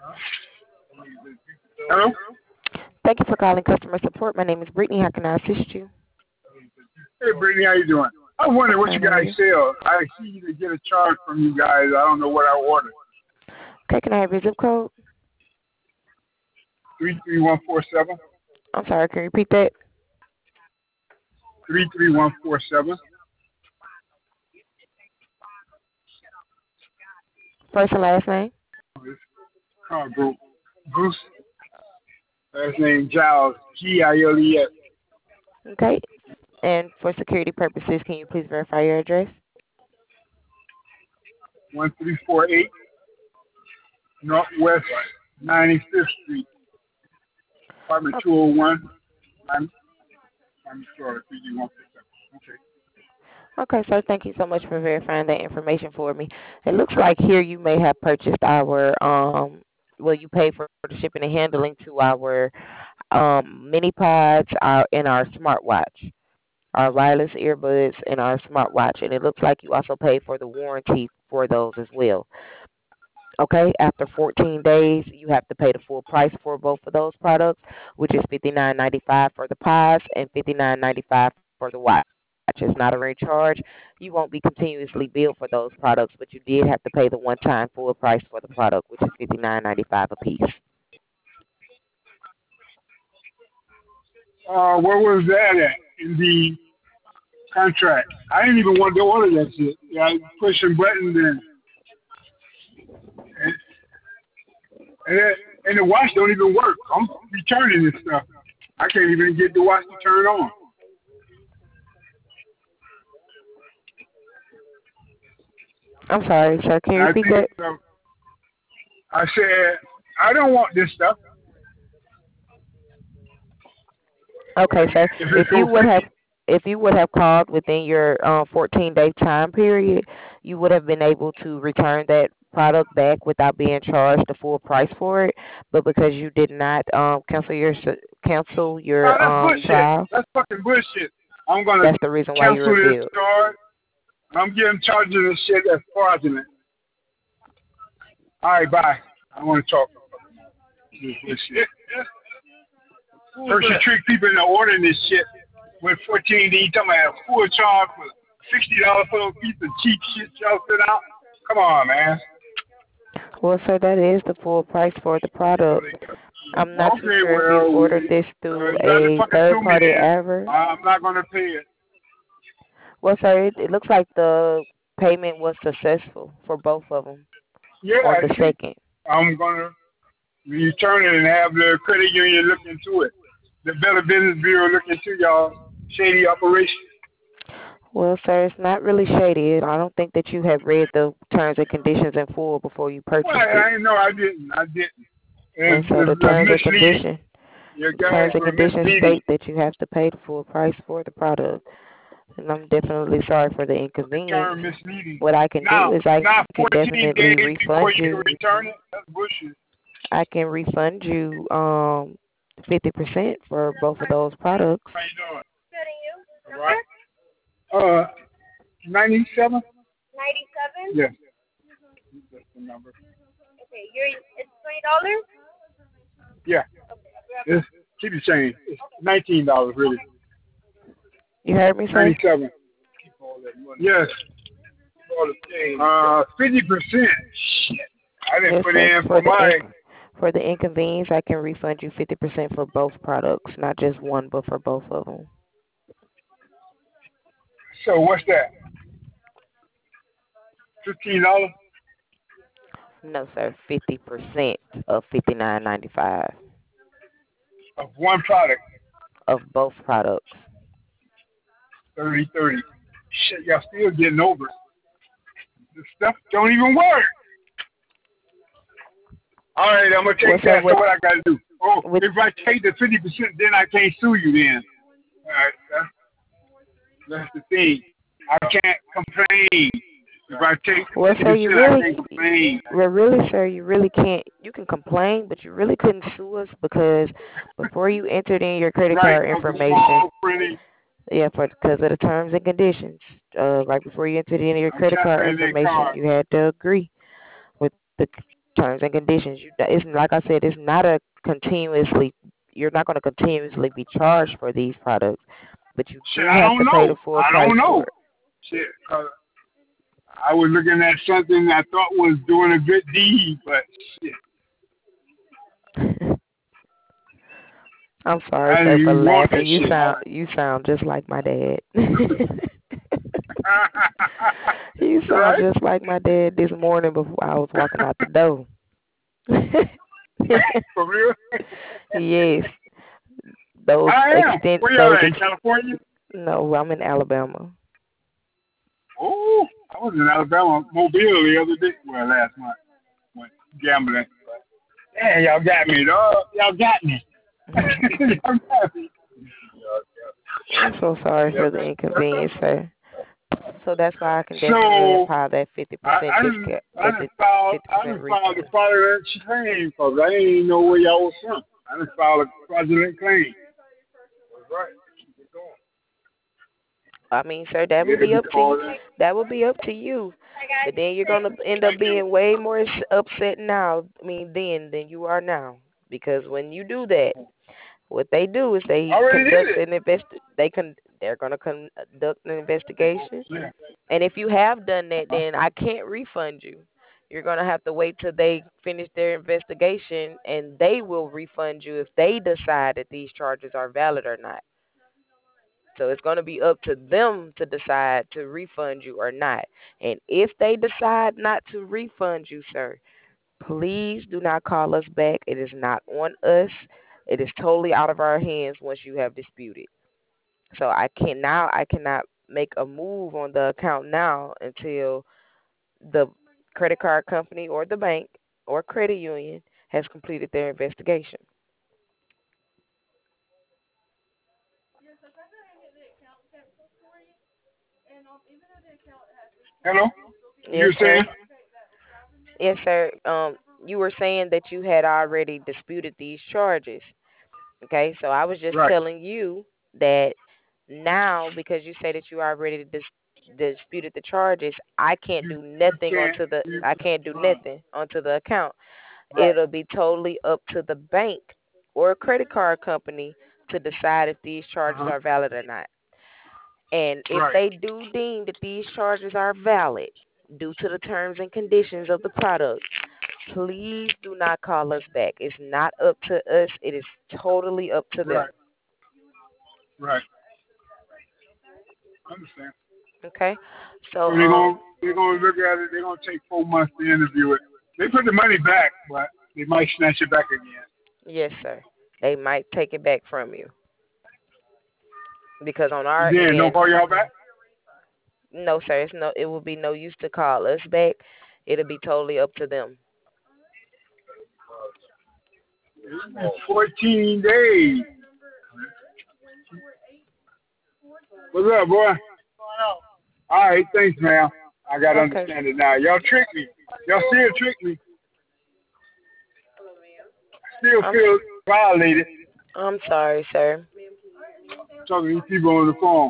Hello? Thank you for calling customer support. My name is Brittany. How can I assist you? Hey, Brittany, how you doing? I wonder I'm what you fine. How are guys you? sell. I see to get a charge from you guys. I don't know what I ordered. Okay, can I have your zip code? 33147. I'm sorry, can you repeat that? 33147. First and last name? This car broke. Bruce. Last name Giles. Giles. Okay. And for security purposes, can you please verify your address? 1348 Northwest 95th Street. Apartment Oh, 201. I'm sorry. 33147. Okay. okay, sir. Thank you so much for verifying that information for me. It looks like here you may have purchased our well, you paid for the shipping and handling to our mini pods, and our smartwatch, our wireless earbuds, and our smartwatch, and it looks like you also paid for the warranty for those as well. Okay, after 14 days, you have to pay the full price for both of those products, which is $59.95 for the pods and $59.95 for the watch. It's not a recharge. You won't be continuously billed for those products, but you did have to pay the one-time full price for the product, which is $59.95 a piece. Where was that at in the contract? I didn't even want to order that shit. Yeah, I pushing buttons and, and, and the watch don't even work. I'm returning this stuff. I can't even get the watch to turn on. I'm sorry, sir. Can you I repeat think that? I said I don't want this stuff. Okay, sir. If If it's you so would have fifty, if you would have called within your 14-day time period, you would have been able to return that product back without being charged the full price for it. But because you did not cancel no, your that's bullshit. trial, That's fucking bullshit. I'm gonna that's the reason why you cancel were this billed. card. I'm getting charged this shit that's fraudulent. All right, bye. I want to talk. This shit. First, you trick people into ordering this shit with 14 D. Talking about a full charge for $60 for a piece of cheap shit y'all fit out. Come on, man. Well, sir, that is the full price for the product. I'm not too Okay, sure if you well, ordered this through you got to a fucking third sue me party then. ever. I'm not gonna pay it. Well, sir, it looks like the payment was successful for both of them Yeah, on I the see. second. I'm gonna return it and have the credit union look into it. The Better Business Bureau look into y'all shady operation. Well, sir, it's not really shady. I don't think that you have read the terms and conditions in full before you Well, purchased it. I know I didn't. I didn't. And It's, so it's, the it's terms and misleading. conditions, Your the guys terms and were conditions misleading. state that you have to pay the full price for the product. And I'm definitely sorry for the The inconvenience. term misleading. What I can do Now, is I can not 14 definitely days refund before you you. can return it. That's bullshit. I can refund you 50% for both of those products. How you doing? All right. 97? 97? Yes. That's the number. Yeah. It's, keep it saying. It's $19 really. You heard me, sir? 97. Yes. 50%. Shit. I didn't Yes, put sir. in for my. For the inconvenience, I can refund you 50% for both products, not just one, but for both of them. So what's that? $15 No, sir. 50% of 59.95 of one product. of both products. 30. Shit, y'all still getting over it. This stuff don't even work. All right, I'm gonna Well, take sir, that. So what I gotta do? Oh, with if I take the 50%, then I can't sue you. Then, all right, that's the thing. I can't complain. If I take well, sir, 50%, I can't complain. sir, you really can't. You can complain, but you really couldn't sue us because before you entered in your credit Right, card Uncle information, Small, pretty. yeah, for because of the terms and conditions, right before you entered in your I'm credit card tapping in their information, card. you had to agree with the terms and conditions. It's like I said, it's not a continuously. You're not going to continuously be charged for these products, but you Shit, do I have don't to pay know. the full I price don't for know. Shit, I was looking at something I thought was doing a good deed, but shit. it. I'm sorry, I sir, didn't for even want that laughing. You shit. sound just like my dad. You sound Right? just like my dad this morning before I was walking out the door. For real? Yes, those I am. extent Where y'all those at? In ex- California? no, I'm in Alabama. Oh, I was in Alabama, Mobile the other day. Well, last month. Went gambling. Yeah, y'all got me, dog. Y'all got me. Y'all got me. I'm so sorry for the inconvenience, sir. So that's why I can definitely So apply that 50% I discount, I the done 50% filed the refund. fraudulent claim because I didn't know where y'all was from. I done filed a fraudulent claim. Right. I mean, sir, that Yeah, would be up to you. because That would be up to you. But then you're gonna end up thank you. being way more upset now. I mean, then than you are now, because when you do that, what they do is I they already did conduct it. an they're gonna conduct an investigation. Yeah. And if you have done that, then I can't refund you. You're gonna have to wait till they finish their investigation, and they will refund you if they decide that these charges are valid or not. So it's going to be up to them to decide to refund you or not. And if they decide not to refund you, sir, please do not call us back. It is not on us. It is totally out of our hands once you have disputed. So I cannot make a move on the account now until the credit card company or the bank or credit union has completed their investigation. Hello? Yes, You sir. saying? Yes, sir. You were saying that you had already disputed these charges. Okay, so I was just Right. telling you that now because you say that you already disputed the charges, You can't. You, I can't do nothing onto the account. right. It'll be totally up to the bank or a credit card company to decide if these charges Uh-huh. are valid or not. And if Right. they do deem that these charges are valid due to the terms and conditions of the product, please do not call us back. It's not up to us. It is totally up to them. Right. Right. I understand. Okay? So So, they're gonna look at it. They're gonna take 4 months to interview it. They put the money back, but they might snatch it back again. yes, sir. They might take it back from you because on our Then don't end, call y'all back. no, sir. It will be no use to call us back. It'll be totally up to them. 14 days. What's up, boy? All right, thanks, man. I gotta Okay. understand it now. Y'all tricked me. Y'all still trick me. Still I'm feel violated. I'm sorry, sir. Talking to these people on the phone.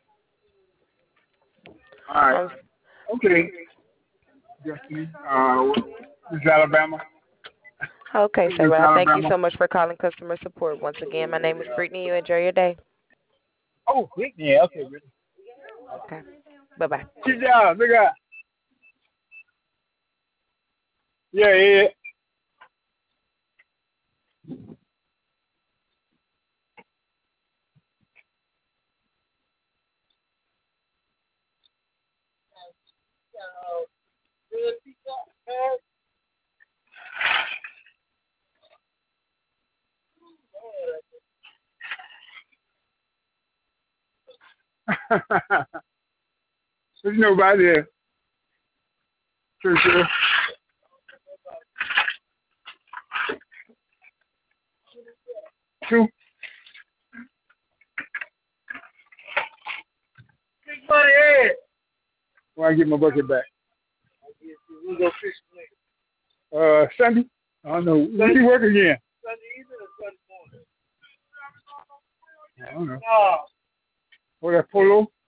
All right. I'm Okay. Destiny. This is Alabama. okay, This sir. is Well, I thank you Alabama. so much for calling customer support. Once again, my name is Brittany. You enjoy your day. Oh, yeah. Okay. Okay. Bye bye. Sit down. Look out. Yeah, yeah. There's nobody there. Sure. Two. When I get my bucket back. Sunday? I don't know. When you work again? I don't know. What, that polo?